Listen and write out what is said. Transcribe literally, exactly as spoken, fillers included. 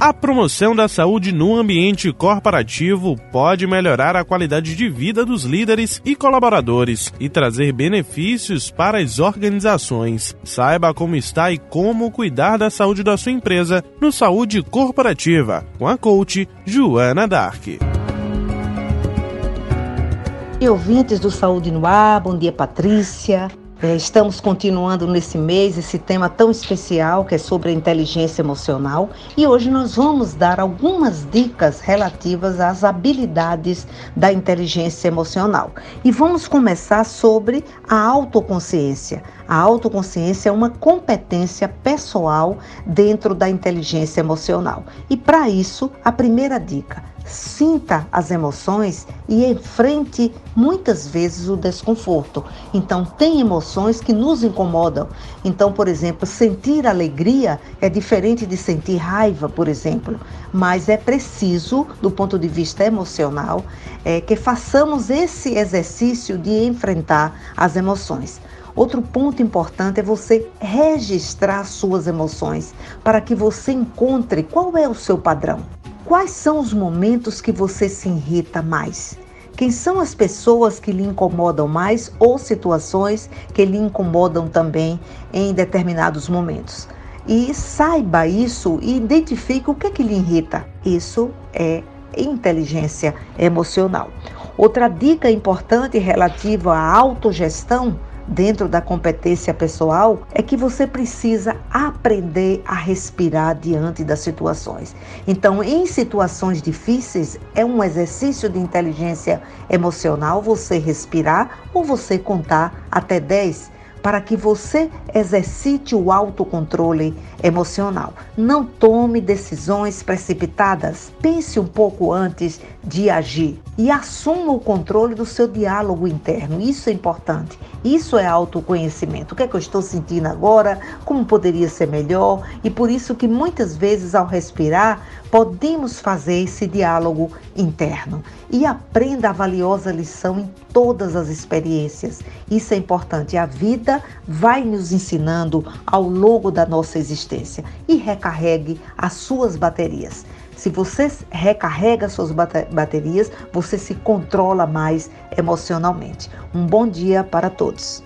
A promoção da saúde no ambiente corporativo pode melhorar a qualidade de vida dos líderes e colaboradores e trazer benefícios para as organizações. Saiba como está e como cuidar da saúde da sua empresa no Saúde Corporativa, com a coach Joana Dark. E ouvintes do Saúde no Ar, bom dia, Patrícia. É, estamos continuando nesse mês esse tema tão especial que é sobre a inteligência emocional, e hoje nós vamos dar algumas dicas relativas às habilidades da inteligência emocional. E vamos começar sobre a autoconsciência. A autoconsciência é uma competência pessoal dentro da inteligência emocional. E para isso, a primeira dica: sinta as emoções e enfrente muitas vezes o desconforto. Então, tem emoções que nos incomodam. Então, por exemplo, sentir alegria é diferente de sentir raiva, por exemplo. Mas é preciso, do ponto de vista emocional, é, que façamos esse exercício de enfrentar as emoções. Outro ponto importante é você registrar suas emoções para que você encontre qual é o seu padrão. Quais são os momentos que você se irrita mais? Quem são as pessoas que lhe incomodam mais ou situações que lhe incomodam também em determinados momentos? E saiba isso e identifique o que é que lhe irrita. Isso é inteligência emocional. Outra dica importante relativa à autogestão dentro da competência pessoal é que você precisa aprender a respirar diante das situações. Então, em situações difíceis, é um exercício de inteligência emocional você respirar ou você contar até dez para que você exercite o autocontrole emocional. Não tome decisões precipitadas. Pense um pouco antes de agir e assuma o controle do seu diálogo interno. Isso é importante. Isso é autoconhecimento. O que é que eu estou sentindo agora? Como poderia ser melhor? E por isso que muitas vezes, ao respirar, podemos fazer esse diálogo interno. E aprenda a valiosa lição em todas as experiências. Isso é importante. A vida vai nos ensinando ao longo da nossa existência. E recarregue as suas baterias. Se você recarrega suas baterias, você se controla mais emocionalmente. Um bom dia para todos.